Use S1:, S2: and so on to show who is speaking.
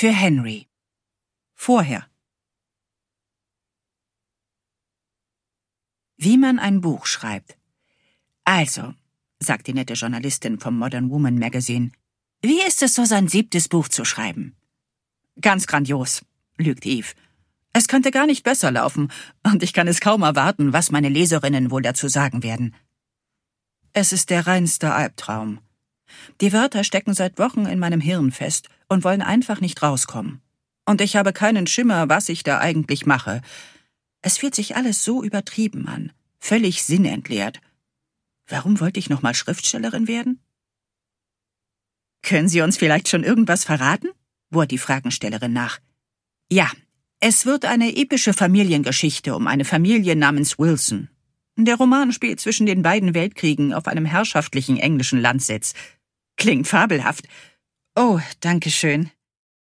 S1: Für Henry. Vorher. Wie man ein Buch schreibt. Also, sagt die nette Journalistin vom Modern Woman Magazine, wie ist es so, sein 7. Buch zu schreiben? Ganz grandios, lügt Eve. Es könnte gar nicht besser laufen, und ich kann es kaum erwarten, was meine Leserinnen wohl dazu sagen werden. Es ist der reinste Albtraum. Die Wörter stecken seit Wochen in meinem Hirn fest und wollen einfach nicht rauskommen. Und ich habe keinen Schimmer, was ich da eigentlich mache. Es fühlt sich alles so übertrieben an, völlig sinnentleert. Warum wollte ich nochmal Schriftstellerin werden? Können Sie uns vielleicht schon irgendwas verraten? Bohrt die Fragenstellerin nach. Ja, es wird eine epische Familiengeschichte um eine Familie namens Wilson. Der Roman spielt zwischen den beiden Weltkriegen auf einem herrschaftlichen englischen Landsitz. Klingt fabelhaft. Oh, danke schön.